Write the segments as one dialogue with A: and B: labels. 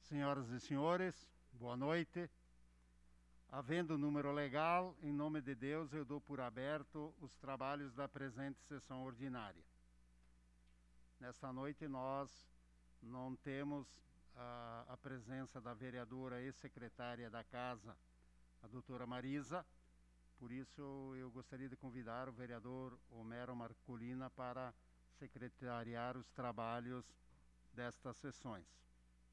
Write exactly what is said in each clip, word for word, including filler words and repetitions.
A: Senhoras e senhores, boa noite. Havendo número legal, em nome de Deus, eu dou por aberto os trabalhos da presente sessão ordinária. Nesta noite nós não temos a, a presença da vereadora e secretária da Casa, a doutora Marisa, por isso eu gostaria de convidar o vereador Homero Marcolina para secretariar os trabalhos destas sessões.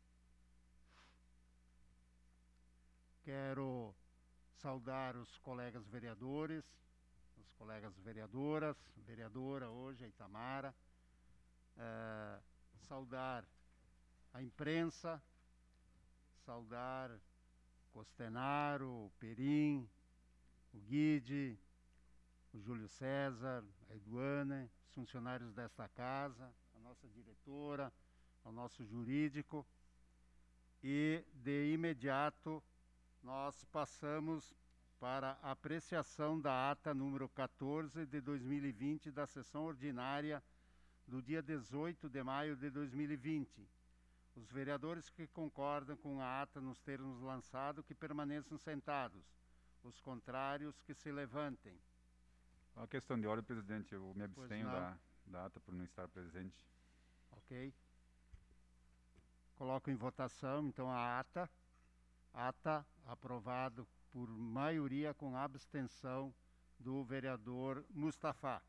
A: Quero saudar os colegas vereadores, os colegas vereadoras, vereadora hoje, a Itamara, é, saudar a imprensa, saudar Costenaro, o Perim, o Guide, o Júlio César, a Eduana, os funcionários desta casa, a nossa diretora, o nosso jurídico, e de imediato nós passamos para a apreciação da ata número quatorze de dois mil e vinte da sessão ordinária do dia dezoito de maio de dois mil e vinte. Os vereadores que concordam com a ata nos termos lançados, que permaneçam sentados. Os contrários, que se levantem.
B: A questão de ordem, presidente, eu me abstenho da, da ata por não estar presente.
A: Ok. Coloco em votação, então, a ata. Ata aprovado por maioria com abstenção do vereador Mustafa.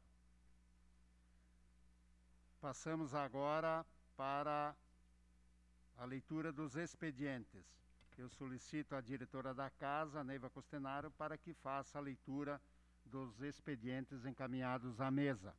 A: Passamos agora para a leitura dos expedientes. Eu solicito à diretora da Casa, Neiva Costenaro, para que faça a leitura dos expedientes encaminhados à mesa.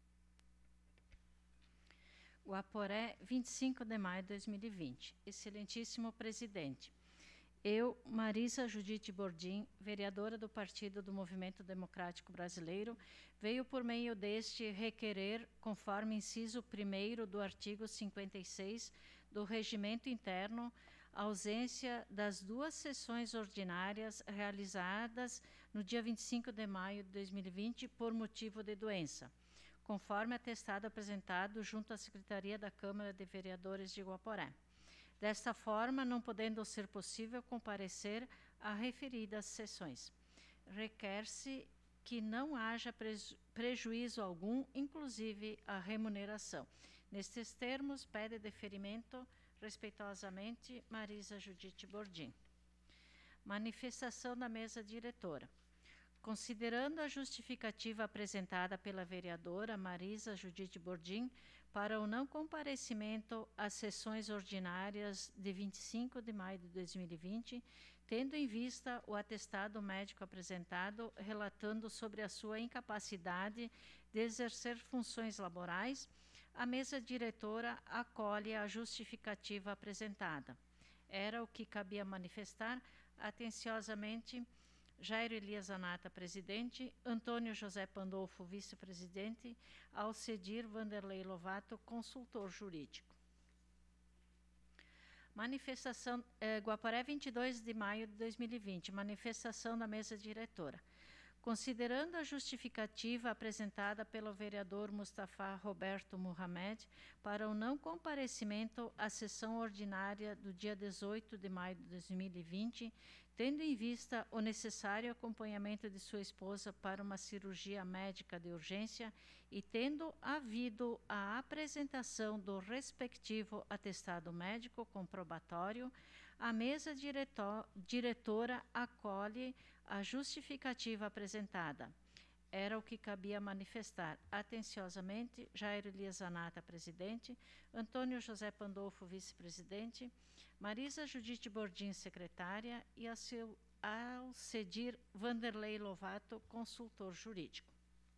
C: Guaporé, vinte e cinco de maio de dois mil e vinte. Excelentíssimo presidente, eu, Marisa Judite Bordim, vereadora do Partido do Movimento Democrático Brasileiro, veio por meio deste requerer, conforme inciso primeiro do artigo cinquenta e seis do Regimento Interno, a ausência das duas sessões ordinárias realizadas no dia vinte e cinco de maio de dois mil e vinte por motivo de doença, conforme atestado apresentado junto à Secretaria da Câmara de Vereadores de Guaporé. Desta forma, não podendo ser possível comparecer a referidas sessões, requer-se que não haja preju- prejuízo algum, inclusive a remuneração. Nestes termos, pede deferimento, respeitosamente, Marisa Judite Bordim. Manifestação da mesa diretora. Considerando a justificativa apresentada pela vereadora Marisa Judite Bordim para o não comparecimento às sessões ordinárias de vinte e cinco de maio de dois mil e vinte, tendo em vista o atestado médico apresentado relatando sobre a sua incapacidade de exercer funções laborais, a mesa diretora acolhe a justificativa apresentada. Era o que cabia manifestar atenciosamente Jairo Elias Zanata, presidente, Antônio José Pandolfo, vice-presidente, Alcedir Vanderlei Lovato, consultor jurídico. Manifestação, eh, Guaporé, vinte e dois de maio de dois mil e vinte, manifestação da mesa diretora. Considerando a justificativa apresentada pelo vereador Mustafa Roberto Mohamed para o não comparecimento à sessão ordinária do dia dezoito de maio de dois mil e vinte, tendo em vista o necessário acompanhamento de sua esposa para uma cirurgia médica de urgência e tendo havido a apresentação do respectivo atestado médico comprobatório, a mesa direto- diretora acolhe a justificativa apresentada. Era o que cabia manifestar. Atenciosamente, Jairo Elias Zanata, presidente, Antônio José Pandolfo, vice-presidente, Marisa Judite Bordim, secretária, e Alcedir Vanderlei Lovato, consultor jurídico.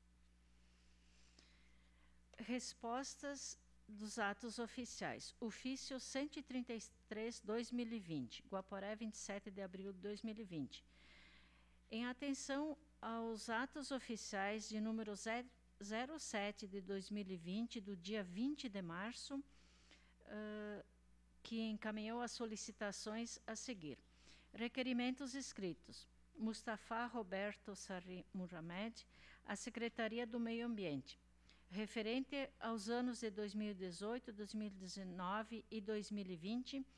C: Respostas dos atos oficiais. Ofício cento e trinta e três, dois mil e vinte, Guaporé, vinte e sete de abril de dois mil e vinte. Em atenção aos atos oficiais de número zero sete de dois mil e vinte, do dia vinte de março, uh, que encaminhou as solicitações a seguir. Requerimentos escritos. Mustafa Roberto Sarri Mohamed, à Secretaria do Meio Ambiente. Referente aos anos de dois mil e dezoito, dois mil e dezenove e dois mil e vinte,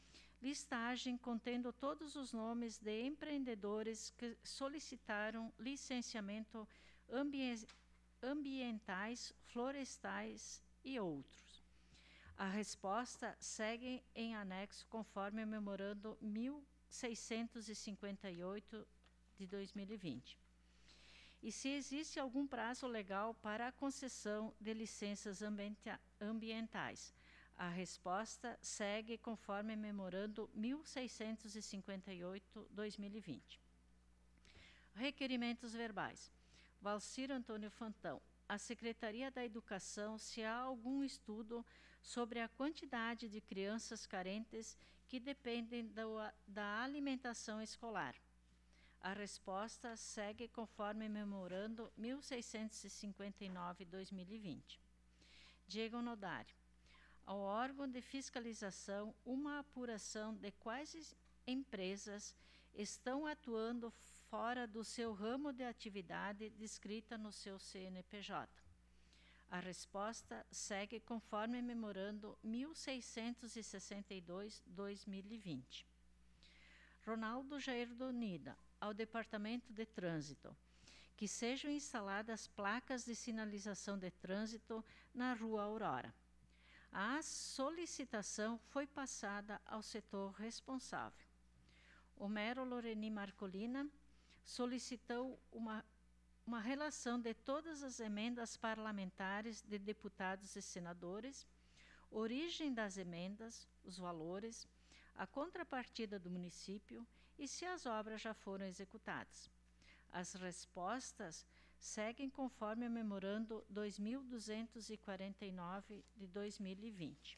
C: listagem contendo todos os nomes de empreendedores que solicitaram licenciamento ambi- ambientais, florestais e outros. A resposta segue em anexo conforme o memorando mil seiscentos e cinquenta e oito de dois mil e vinte. E se existe algum prazo legal para a concessão de licenças ambienta- ambientais? A resposta segue conforme memorando mil seiscentos e cinquenta e oito de dois mil e vinte. Requerimentos verbais. Valcir Antônio Fantão. A Secretaria da Educação, se há algum estudo sobre a quantidade de crianças carentes que dependem do, da alimentação escolar. A resposta segue conforme memorando mil seiscentos e cinquenta e nove de dois mil e vinte. Diego Nodari. Ao órgão de fiscalização, uma apuração de quais empresas estão atuando fora do seu ramo de atividade descrita no seu C N P J. A resposta segue conforme memorando mil seiscentos e sessenta e dois de dois mil e vinte. Ronaldo Jair Donida, ao Departamento de Trânsito, que sejam instaladas placas de sinalização de trânsito na Rua Aurora. A solicitação foi passada ao setor responsável. Homero Loreni Marcolina solicitou uma, uma relação de todas as emendas parlamentares de deputados e senadores, origem das emendas, os valores, a contrapartida do município e se as obras já foram executadas. As respostas seguem conforme o memorando dois mil duzentos e quarenta e nove de dois mil e vinte.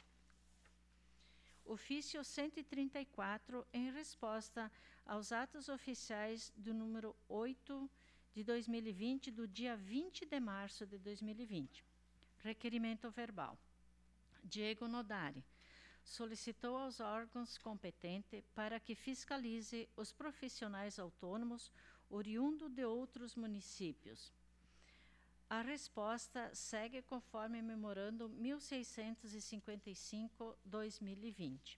C: Ofício cento e trinta e quatro, em resposta aos atos oficiais do número oito de dois mil e vinte, do dia vinte de março de dois mil e vinte. Requerimento verbal. Diego Nodari solicitou aos órgãos competentes para que fiscalize os profissionais autônomos oriundo de outros municípios. A resposta segue conforme memorando mil seiscentos e cinquenta e cinco de dois mil e vinte.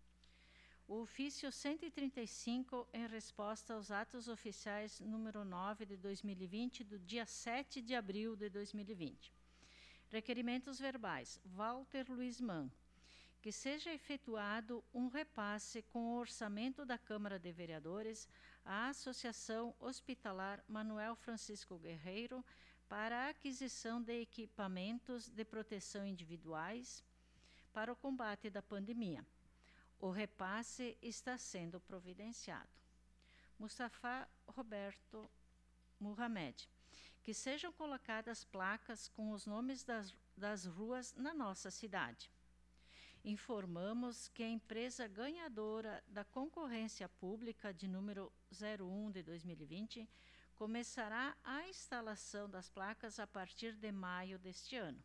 C: O ofício cento e trinta e cinco, em resposta aos atos oficiais número nove de dois mil e vinte, do dia sete de abril de dois mil e vinte. Requerimentos verbais. Walter Luiz Mann. Que seja efetuado um repasse com o orçamento da Câmara de Vereadores à Associação Hospitalar Manuel Francisco Guerreiro para a aquisição de equipamentos de proteção individuais para o combate da pandemia. O repasse está sendo providenciado. Mustafa Roberto Muhammad. Que sejam colocadas placas com os nomes das, das ruas na nossa cidade. Informamos que a empresa ganhadora da concorrência pública de número zero um de dois mil e vinte começará a instalação das placas a partir de maio deste ano.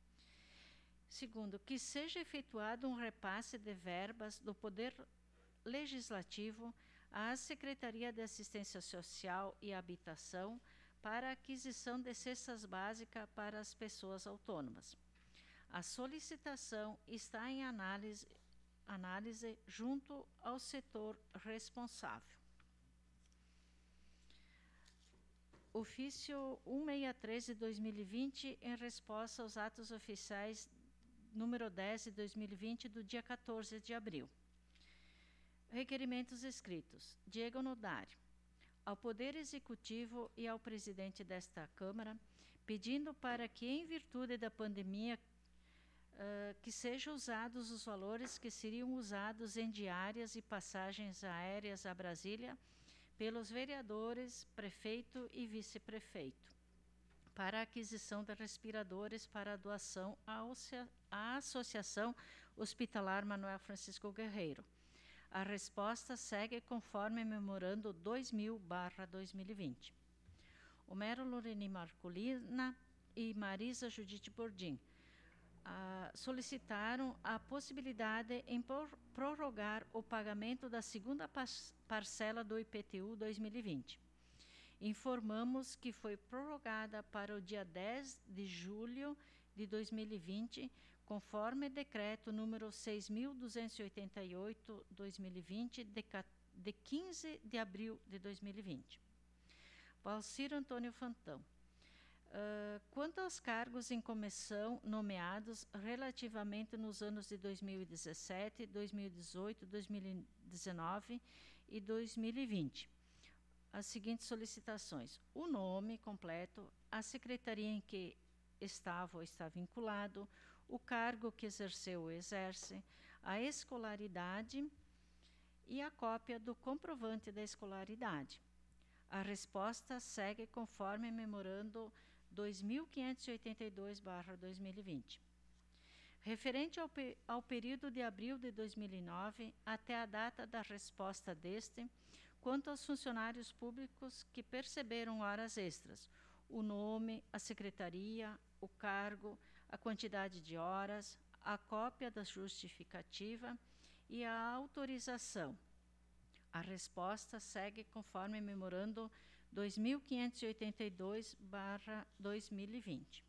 C: Segundo, que seja efetuado um repasse de verbas do Poder Legislativo à Secretaria de Assistência Social e Habitação para a aquisição de cestas básicas para as pessoas autônomas. A solicitação está em análise, análise junto ao setor responsável. Ofício cento e sessenta e três de dois mil e vinte, em resposta aos atos oficiais número dez de dois mil e vinte, do dia quatorze de abril. Requerimentos escritos. Diego Nodari, ao Poder Executivo e ao presidente desta Câmara, pedindo para que, em virtude da pandemia, Uh, que sejam usados os valores que seriam usados em diárias e passagens aéreas a Brasília pelos vereadores, prefeito e vice-prefeito, para a aquisição de respiradores para a doação à, à Associação Hospitalar Manuel Francisco Guerreiro. A resposta segue conforme memorando dois mil barra dois mil e vinte. Homero Loreni Marcolina e Marisa Judite Bordim Uh, solicitaram a possibilidade em por, prorrogar o pagamento da segunda parcela do I P T U dois mil e vinte. Informamos que foi prorrogada para o dia dez de julho de dois mil e vinte, conforme decreto número seis mil duzentos e oitenta e oito barra dois mil e vinte, de, de quinze de abril de dois mil e vinte. Valcir Antônio Fantão. Uh, quanto aos cargos em comissão nomeados relativamente nos anos de dois mil e dezessete, dois mil e dezoito, dois mil e dezenove e dois mil e vinte, as seguintes solicitações: o nome completo, a secretaria em que estava ou está vinculado, o cargo que exerceu ou exerce, a escolaridade e a cópia do comprovante da escolaridade. A resposta segue conforme memorando dois mil quinhentos e oitenta e dois barra dois mil e vinte. Referente ao, pe ao período de abril de dois mil e nove até a data da resposta deste, quanto aos funcionários públicos que perceberam horas extras, o nome, a secretaria, o cargo, a quantidade de horas, a cópia da justificativa e a autorização. A resposta segue conforme memorando dois mil quinhentos e oitenta e dois barra dois mil e vinte.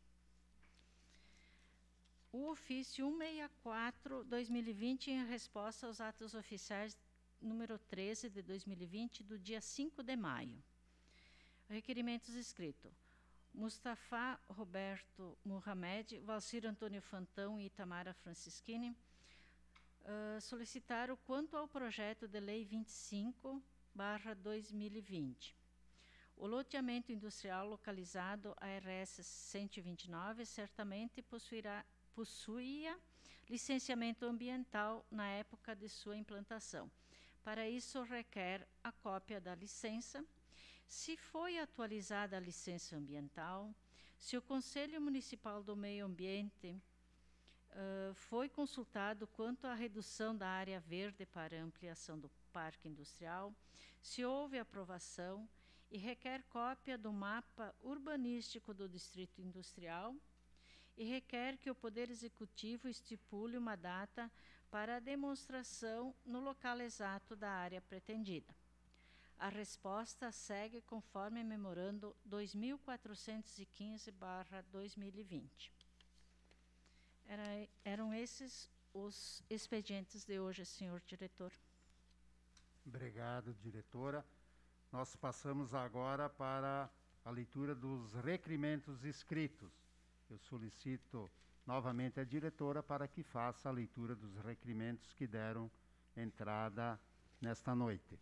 C: O ofício cento e sessenta e quatro barra dois mil e vinte, em resposta aos atos oficiais número treze de dois mil e vinte, do dia cinco de maio. Requerimentos escritos: Mustafa Roberto Mohamed, Valcir Antônio Fantão e Itamara Francischini uh, solicitaram quanto ao projeto de lei vinte e cinco barra dois mil e vinte. O loteamento industrial localizado a R S cento e vinte e nove certamente possuirá, possuía licenciamento ambiental na época de sua implantação. Para isso, requer a cópia da licença, se foi atualizada a licença ambiental, se o Conselho Municipal do Meio Ambiente uh, foi consultado quanto à redução da área verde para ampliação do parque industrial, se houve aprovação, e requer cópia do mapa urbanístico do Distrito Industrial e requer que o Poder Executivo estipule uma data para a demonstração no local exato da área pretendida. A resposta segue conforme memorando dois mil quatrocentos e quinze barra dois mil e vinte. Era, eram esses os expedientes de hoje, senhor diretor.
A: Obrigado, diretora. Nós passamos agora para a leitura dos requerimentos escritos. Eu solicito novamente a diretora para que faça a leitura dos requerimentos que deram entrada nesta noite.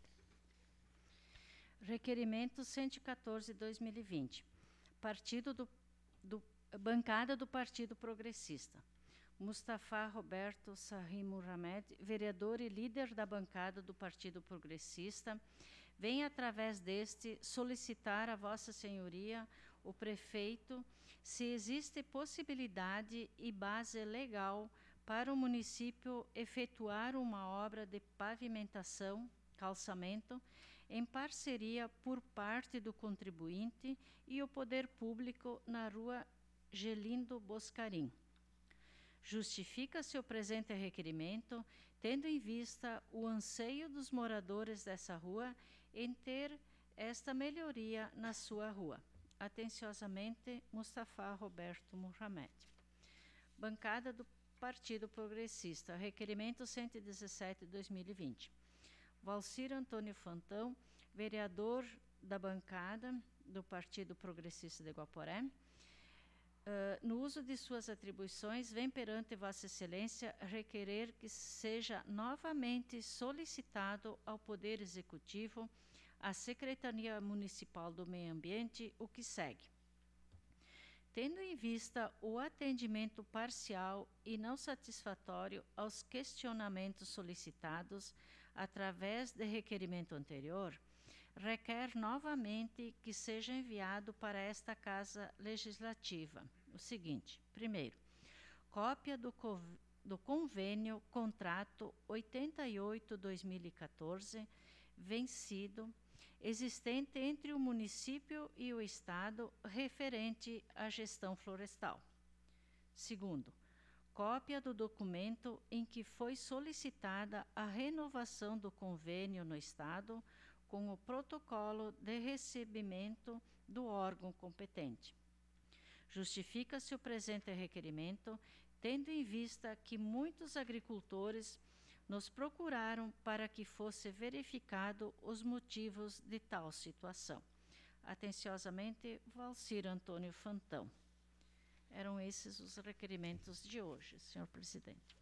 C: Requerimento cento e quatorze barra dois mil e vinte. Partido do, do, bancada do Partido Progressista. Mustafa Roberto Sarri Mohamed, vereador e líder da bancada do Partido Progressista, vem, através deste, solicitar a Vossa Senhoria, o prefeito, se existe possibilidade e base legal para o município efetuar uma obra de pavimentação, calçamento, em parceria por parte do contribuinte e o poder público na rua Gelindo Boscarim. Justifica-se o presente requerimento, tendo em vista o anseio dos moradores dessa rua em ter esta melhoria na sua rua. Atenciosamente, Mustafa Roberto Mohamed. Bancada do Partido Progressista. Requerimento cento e dezessete barra dois mil e vinte. Valcir Antônio Fantão, vereador da bancada do Partido Progressista de Guaporé, Uh, no uso de suas atribuições, vem perante Vossa Excelência requerer que seja novamente solicitado ao Poder Executivo, à Secretaria Municipal do Meio Ambiente, o que segue. Tendo em vista o atendimento parcial e não satisfatório aos questionamentos solicitados através de requerimento anterior, requer novamente que seja enviado para esta Casa Legislativa o seguinte: primeiro, cópia do, do convênio contrato oitenta e oito barra dois mil e quatorze, vencido, existente entre o município e o Estado referente à gestão florestal. Segundo, cópia do documento em que foi solicitada a renovação do convênio no Estado com o protocolo de recebimento do órgão competente. Justifica-se o presente requerimento, tendo em vista que muitos agricultores nos procuraram para que fosse verificado os motivos de tal situação. Atenciosamente, Valcir Antônio Fantão. Eram esses os requerimentos de hoje, senhor presidente.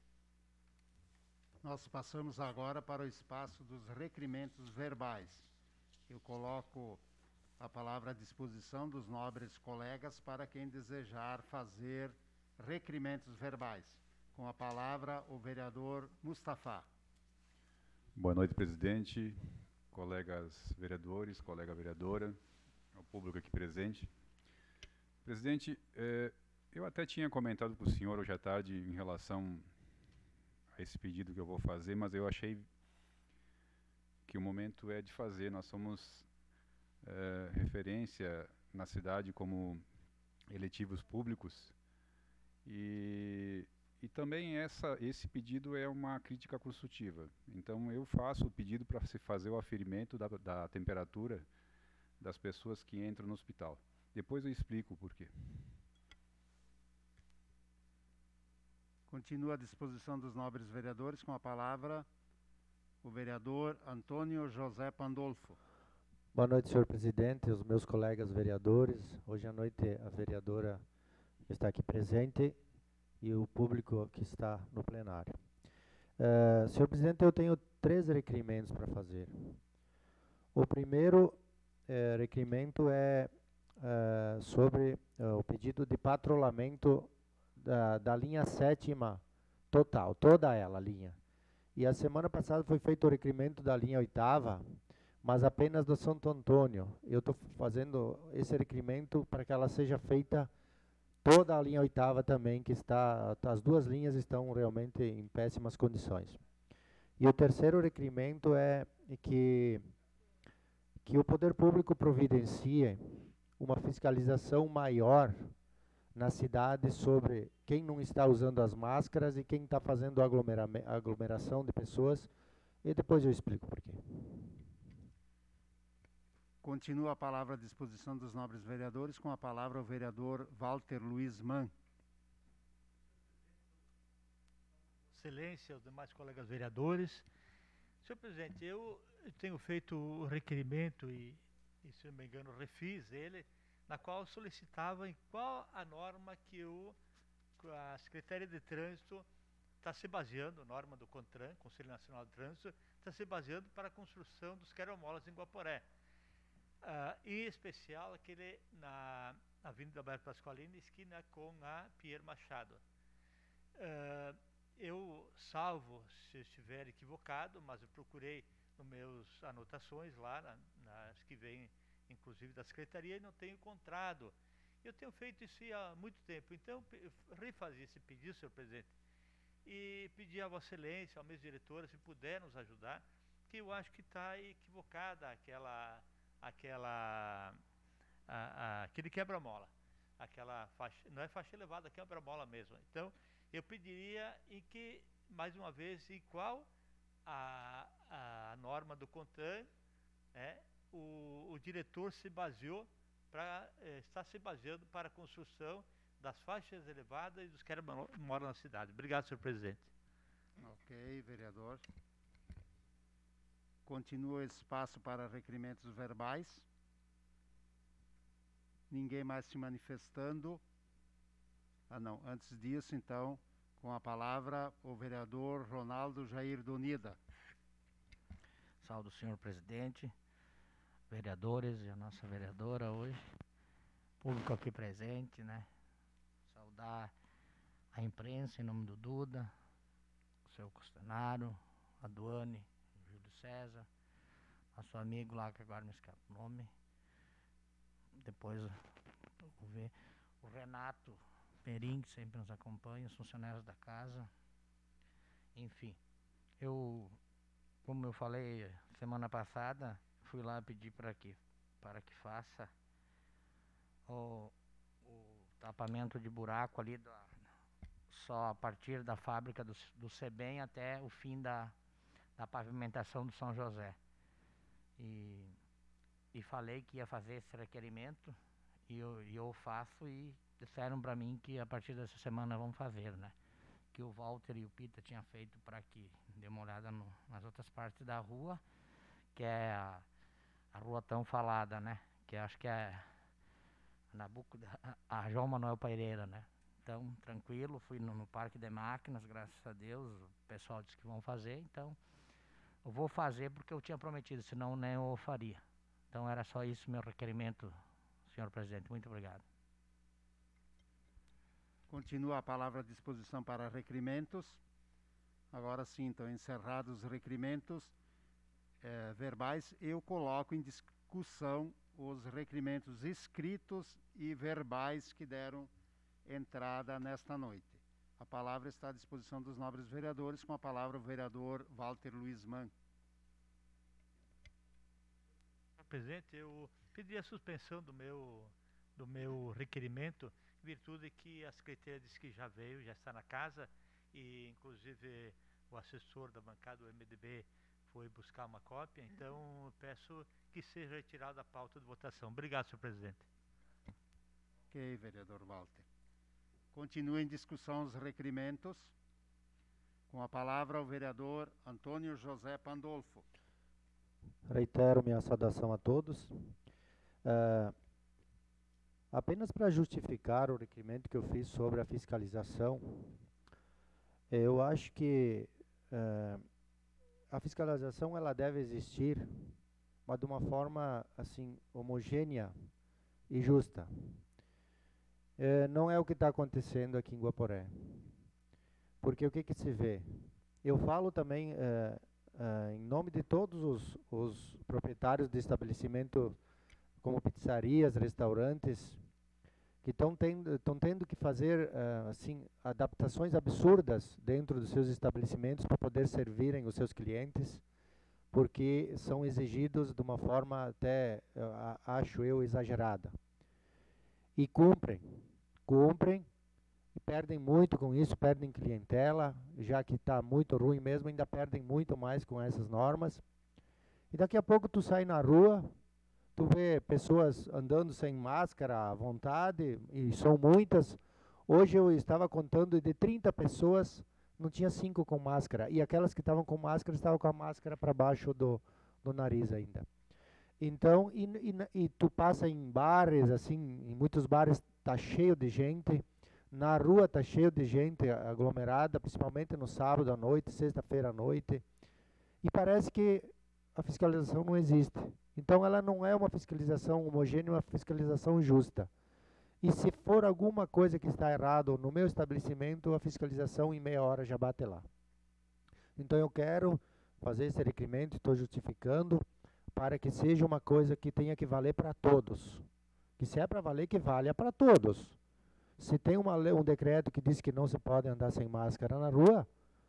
A: Nós passamos agora para o espaço dos requerimentos verbais. Eu coloco a palavra à disposição dos nobres colegas para quem desejar fazer requerimentos verbais. Com a palavra, o vereador Mustafa.
B: Boa noite, presidente, colegas vereadores, colega vereadora, ao público aqui presente. Presidente, eh, eu até tinha comentado com o senhor hoje à tarde em relação a esse pedido que eu vou fazer, mas eu achei que o momento é de fazer. Nós somos eh, referência na cidade como eletivos públicos e, e também essa, esse pedido é uma crítica construtiva. Então eu faço o pedido para se fazer o aferimento da, da temperatura das pessoas que entram no hospital. Depois eu explico o porquê.
A: Continua à disposição dos nobres vereadores, com a palavra o vereador Antônio José Pandolfo.
D: Boa noite, senhor presidente, os meus colegas vereadores. Hoje à noite a vereadora está aqui presente e o público que está no plenário. Uh, senhor presidente, eu tenho três requerimentos para fazer. O primeiro eh, requerimento é uh, sobre uh, o pedido de patrulhamento Da, da linha sétima total, toda ela, a linha. E a semana passada foi feito o requerimento da linha oitava, mas apenas do Santo Antônio. Eu estou fazendo esse requerimento para que ela seja feita toda a linha oitava também, que está, as duas linhas estão realmente em péssimas condições. E o terceiro requerimento é que, que o poder público providencie uma fiscalização maior na cidade sobre quem não está usando as máscaras e quem está fazendo aglomera aglomeração de pessoas. E depois eu explico por quê.
A: Continua a palavra à disposição dos nobres vereadores, com a palavra o vereador Walter Luiz Mann.
E: Excelência, os demais colegas vereadores. Senhor presidente, eu tenho feito o requerimento e, e se não me engano, refiz ele, na qual solicitava em qual a norma que o, a Secretaria de Trânsito está se baseando, norma do CONTRAN, Conselho Nacional de Trânsito, está se baseando para a construção dos quebra-molas em Guaporé. Uh, em especial aquele na Avenida Alberto Pasqualini, esquina com a Pierre Machado. Uh, eu salvo se eu estiver equivocado, mas eu procurei nas minhas anotações lá, na, nas que vêm inclusive da Secretaria, e não tenho encontrado. Eu tenho feito isso há muito tempo, então eu refazer esse pedido, senhor presidente, e pedir a Vossa Excelência, ao mesmo diretor, se puder nos ajudar, que eu acho que está equivocada aquela, aquela, a, a, aquele quebra-mola, aquela faixa, não é faixa elevada, é quebra-mola mesmo. Então, eu pediria em que, mais uma vez, em qual a, a norma do CONTRAN, é, O, o diretor se baseou para eh, está se baseando para a construção das faixas elevadas e dos que moram na cidade. Obrigado, senhor presidente.
A: Ok, vereador. Continua o espaço para requerimentos verbais. Ninguém mais se manifestando. Ah, não. Antes disso, então, com a palavra, o vereador Ronaldo Jair Donida.
F: Saúdo, senhor presidente, vereadores e a nossa vereadora hoje, público aqui presente, né? Saudar a imprensa em nome do Duda, o seu Costanaro, a Duane, o Júlio César, nosso amigo lá que agora me escapa o nome, depois vou ver o Renato Perim, que sempre nos acompanha, os funcionários da casa, enfim, eu, como eu falei semana passada, fui lá pedir para que, para que faça o, o tapamento de buraco ali, da, só a partir da fábrica do, do SEBEM até o fim da, da pavimentação do São José. E, e falei que ia fazer esse requerimento, e eu, e eu faço, e disseram para mim que a partir dessa semana vão fazer, né? Que o Walter e o Pita tinham feito para que dê uma olhada no, nas outras partes da rua, que é a, a rua tão falada, né? Que acho que é Nabuco, a João Manuel Pereira, né? Então, tranquilo, fui no, no Parque de Máquinas, graças a Deus, o pessoal disse que vão fazer, então eu vou fazer porque eu tinha prometido, senão nem eu faria. Então era só isso meu requerimento, senhor presidente. Muito obrigado.
A: Continua a palavra à disposição para requerimentos. Agora sim, então, encerrados os requerimentos eh, verbais, eu coloco em discussão os requerimentos escritos e verbais que deram entrada nesta noite. A palavra está à disposição dos nobres vereadores, com a palavra o vereador Walter Luiz Mann.
E: Presidente, eu pedi a suspensão do meu, do meu requerimento, em virtude que a Secretaria disse que já veio, já está na casa, e inclusive o assessor da bancada do M D B foi buscar uma cópia, então eu peço que seja retirado da pauta de votação. Obrigado, senhor presidente.
A: Ok, vereador Walter. Continua em discussão os requerimentos. Com a palavra o vereador Antônio José Pandolfo.
D: Reitero minha saudação a todos. Uh, apenas para justificar o requerimento que eu fiz sobre a fiscalização, eu acho que uh, a fiscalização ela deve existir, mas de uma forma assim homogênea e justa. Uh, não é o que está acontecendo aqui em Guaporé. Porque o que, que se vê? Eu falo também uh, Uh, em nome de todos os, os proprietários de estabelecimento como pizzarias, restaurantes, que estão tendo, tendo que fazer uh, assim, adaptações absurdas dentro dos seus estabelecimentos para poder servirem os seus clientes, porque são exigidos de uma forma até, uh, acho eu, exagerada. E cumprem, cumprem, e perdem muito com isso, perdem clientela, já que está muito ruim mesmo, ainda perdem muito mais com essas normas. E daqui a pouco tu sai na rua, tu vê pessoas andando sem máscara à vontade, e são muitas. Hoje eu estava contando de trinta pessoas, não tinha cinco com máscara, e aquelas que estavam com máscara estavam com a máscara para baixo do, do nariz ainda. Então, e, e, e tu passa em bares, assim, em muitos bares está cheio de gente. Na rua está cheio de gente aglomerada, principalmente no sábado à noite, sexta-feira à noite. E parece que a fiscalização não existe. Então ela não é uma fiscalização homogênea, é uma fiscalização justa. E se for alguma coisa que está errado no meu estabelecimento, a fiscalização em meia hora já bate lá. Então eu quero fazer esse requerimento, estou justificando, para que seja uma coisa que tenha que valer para todos. Que se é para valer, que valha para todos. Se tem uma lei, um decreto que diz que não se pode andar sem máscara na rua,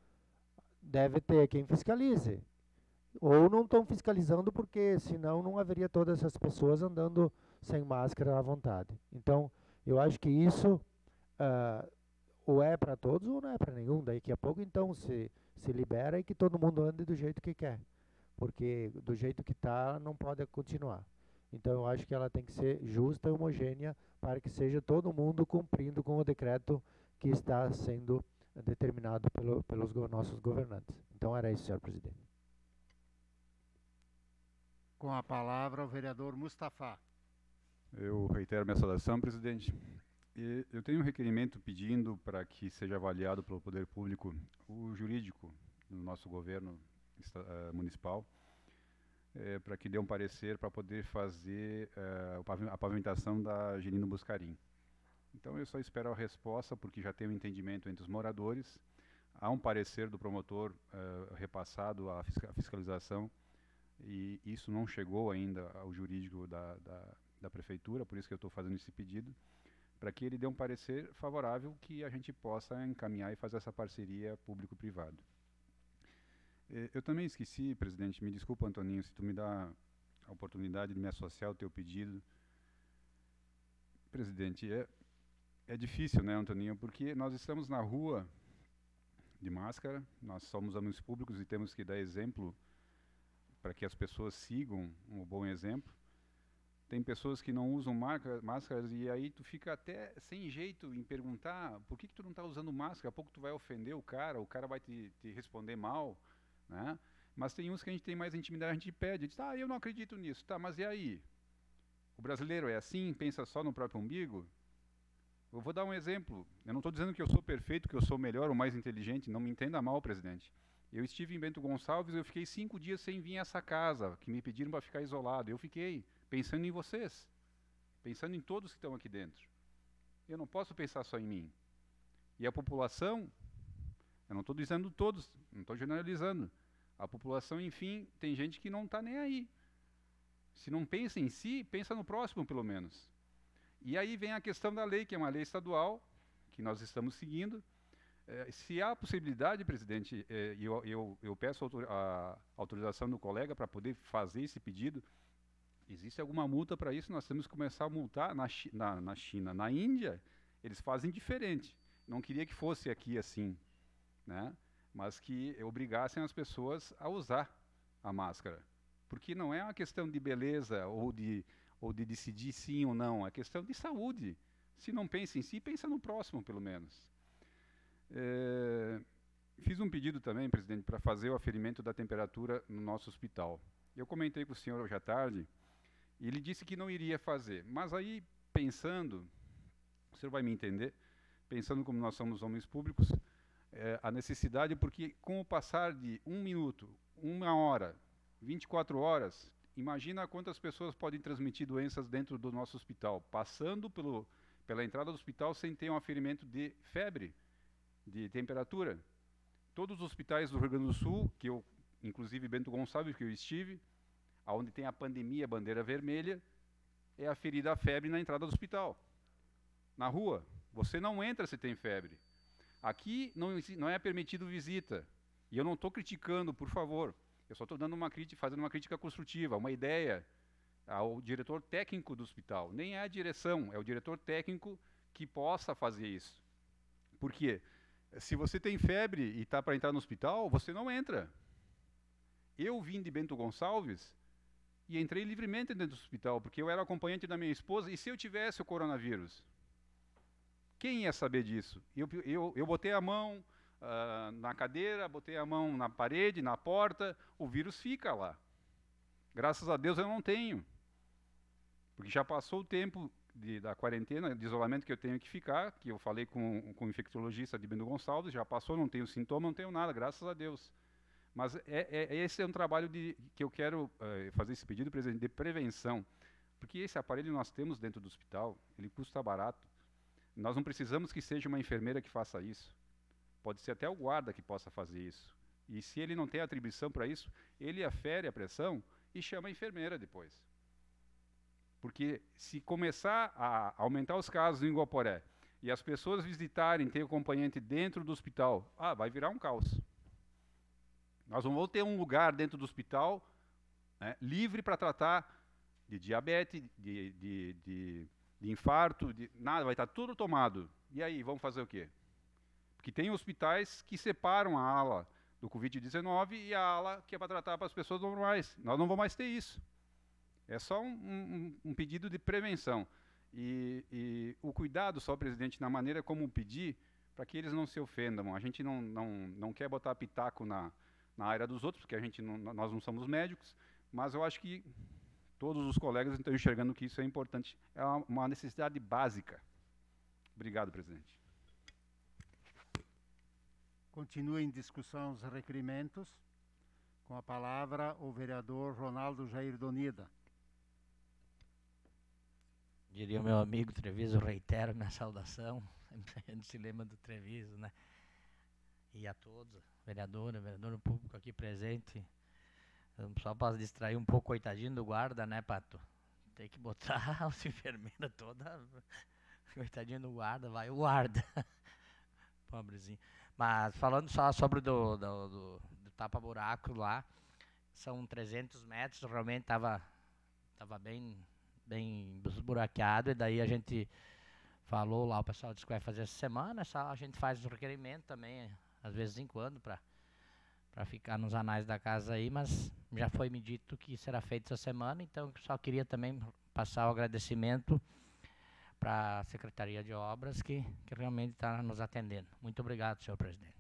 D: deve ter quem fiscalize. Ou não estão fiscalizando porque senão não haveria todas essas pessoas andando sem máscara à vontade. Então, eu acho que isso uh, ou é para todos ou não é para nenhum. Daqui a pouco, então, se, se libera e que todo mundo ande do jeito que quer. Porque do jeito que está, não pode continuar. Então, eu acho que ela tem que ser justa e homogênea para que seja todo mundo cumprindo com o decreto que está sendo determinado pelo, pelos go nossos governantes. Então, era isso, senhor presidente.
A: Com a palavra, o vereador Mustafa.
B: Eu reitero minha saudação, presidente. E eu tenho um requerimento pedindo para que seja avaliado pelo Poder Público o jurídico do nosso governo uh, municipal, É, para que dê um parecer para poder fazer uh, a pavimentação da Genino Buscarim. Então eu só espero a resposta, porque já tem um entendimento entre os moradores, há um parecer do promotor uh, repassado à fiscalização, e isso não chegou ainda ao jurídico da, da, da prefeitura, por isso que eu estou fazendo esse pedido, para que ele dê um parecer favorável que a gente possa encaminhar e fazer essa parceria público-privado. Eu também esqueci, presidente, me desculpa, Antoninho, se tu me dá a oportunidade de me associar ao teu pedido. Presidente, é, é difícil, né, Antoninho, porque nós estamos na rua de máscara, nós somos homens públicos e temos que dar exemplo para que as pessoas sigam um bom exemplo. tem pessoas que não usam marca, máscaras e aí tu fica até sem jeito em perguntar por que, que tu não está usando máscara, daqui a pouco tu vai ofender o cara, o cara vai te, te responder mal, né? Mas tem uns que a gente tem mais intimidade, a gente pede, diz, ah, eu não acredito nisso, tá, mas e aí? O brasileiro é assim, pensa só no próprio umbigo? Eu vou dar um exemplo, eu não estou dizendo que eu sou perfeito, que eu sou melhor ou mais inteligente, não me entenda mal, presidente. Eu estive em Bento Gonçalves, eu fiquei cinco dias sem vir a essa casa, que me pediram para ficar isolado, eu fiquei pensando em vocês, pensando em todos que estão aqui dentro. Eu não posso pensar só em mim. E a população, eu não estou dizendo todos, não estou generalizando, a população, enfim, tem gente que não está nem aí. Se não pensa em si, pensa no próximo, pelo menos. E aí vem a questão da lei, que é uma lei estadual, que nós estamos seguindo. Eh, se há possibilidade, presidente, eh, eu, eu, eu peço autor, a autorização do colega para poder fazer esse pedido. Existe alguma multa para isso? Nós temos que começar a multar na, na, na China. Na Índia, eles fazem diferente. Não queria que fosse aqui assim, né? Mas que obrigassem as pessoas a usar a máscara. Porque não é uma questão de beleza ou de, ou de decidir sim ou não, é questão de saúde. Se não pensa em si, pensa no próximo, pelo menos. É, fiz um pedido também, presidente, para fazer o aferimento da temperatura no nosso hospital. Eu comentei com o senhor hoje à tarde, e ele disse que não iria fazer. Mas aí, pensando, o senhor vai me entender, pensando como nós somos homens públicos, é, a necessidade, porque com o passar de um minuto, uma hora, vinte e quatro horas, imagina quantas pessoas podem transmitir doenças dentro do nosso hospital, passando pelo, pela entrada do hospital sem ter um aferimento de febre, de temperatura. Todos os hospitais do Rio Grande do Sul, que eu, inclusive Bento Gonçalves, que eu estive, onde tem a pandemia, bandeira vermelha, é aferida a febre na entrada do hospital. Na rua, você não entra se tem febre. Aqui não, não é permitido visita. E eu não estou criticando, por favor. Eu só estou dando uma crítica, fazendo uma crítica construtiva, uma ideia ao diretor técnico do hospital. Nem é a direção, é o diretor técnico que possa fazer isso. Por quê? Se você tem febre e está para entrar no hospital, você não entra. Eu vim de Bento Gonçalves e entrei livremente dentro do hospital, porque eu era acompanhante da minha esposa, e se eu tivesse o coronavírus? Quem ia saber disso? Eu, eu, eu botei a mão uh, na cadeira, botei a mão na parede, na porta, o vírus fica lá. Graças a Deus eu não tenho. Porque já passou o tempo de, da quarentena, de isolamento que eu tenho que ficar, que eu falei com, com o infectologista de Bento Gonçalves, já passou, não tenho sintoma, não tenho nada, graças a Deus. Mas é, é, esse é um trabalho de, que eu quero uh, fazer esse pedido, presidente, de prevenção. Porque esse aparelho nós temos dentro do hospital, ele custa barato. Nós não precisamos que seja uma enfermeira que faça isso. Pode ser até o guarda que possa fazer isso. E se ele não tem atribuição para isso, ele afere a pressão e chama a enfermeira depois. Porque se começar a aumentar os casos em Guaporé e as pessoas visitarem, ter o acompanhante dentro do hospital, ah, vai virar um caos. Nós não vamos ter um lugar dentro do hospital, né, livre para tratar de diabetes, de, de, de, de infarto, de nada, vai estar tudo tomado. E aí, vamos fazer o quê? Porque tem hospitais que separam a ala do covid dezenove e a ala que é para tratar para as pessoas normais. Nós não vamos mais ter isso. É só um, um, um pedido de prevenção. E, e o cuidado só, presidente, na maneira como pedir, para que eles não se ofendam. A gente não, não, não quer botar pitaco na, na área dos outros, porque a gente não, nós não somos médicos, mas eu acho que todos os colegas estão enxergando que isso é importante. É uma, uma necessidade básica. Obrigado, presidente.
A: Continua em discussão os requerimentos. Com a palavra, o vereador Ronaldo Jair Donida.
F: Diria o meu amigo Treviso, reitero minha saudação. Sempre a gente se lembra do Treviso, né? E a todos, vereadora, vereador público aqui presente. Só para distrair um pouco, coitadinho do guarda, né, Pato? Tem que botar as enfermeiras toda. Coitadinho do guarda, vai o guarda. Pobrezinho. Mas falando só sobre o do, do, do, do tapa-buraco lá, são trezentos metros, realmente estava tava bem, bem esburaqueado, e daí a gente falou lá, o pessoal disse que vai fazer essa semana, só a gente faz o requerimento também, às vezes em quando, para para ficar nos anais da casa aí, mas já foi me dito que será feito essa semana, então só queria também passar o agradecimento para a Secretaria de Obras, que, que realmente está nos atendendo. Muito obrigado, senhor presidente.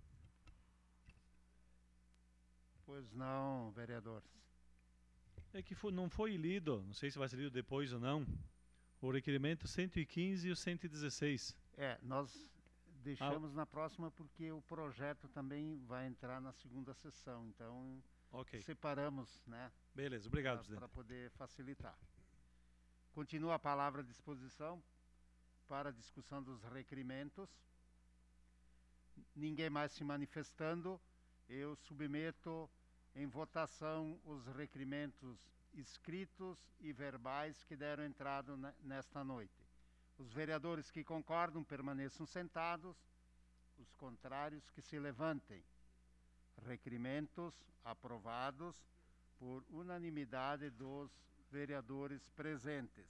A: Pois não, vereadores.
G: É que foi, não foi lido, não sei se vai ser lido depois ou não, o requerimento cento e quinze e o cento e dezesseis.
A: É, nós deixamos ah. na próxima porque o projeto também vai entrar na segunda sessão, então okay. separamos, né?
G: Beleza, obrigado, presidente.
A: Para poder facilitar. Continua a palavra à disposição para a discussão dos requerimentos. Ninguém mais se manifestando, eu submeto em votação os requerimentos escritos e verbais que deram entrada nesta noite. Os vereadores que concordam permaneçam sentados, os contrários que se levantem. Requerimentos aprovados por unanimidade dos vereadores presentes.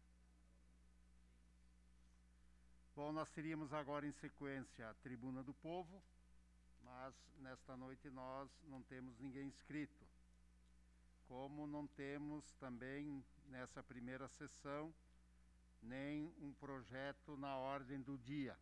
A: Bom, nós teríamos agora em sequência a Tribuna do Povo, mas nesta noite nós não temos ninguém inscrito. Como não temos também nessa primeira sessão nem um projeto na ordem do dia.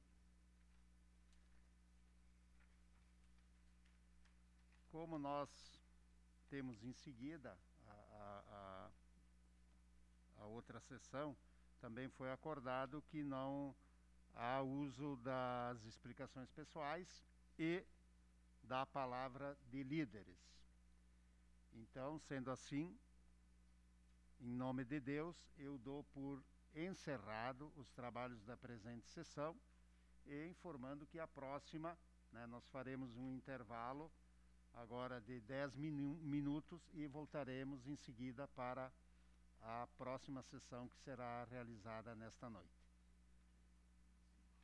A: Como nós temos em seguida a, a, a, a outra sessão, também foi acordado que não há uso das explicações pessoais e da palavra de líderes. Então, sendo assim, em nome de Deus, eu dou por encerrado os trabalhos da presente sessão e informando que a próxima, né, nós faremos um intervalo agora de dez minu minutos e voltaremos em seguida para a próxima sessão que será realizada nesta noite.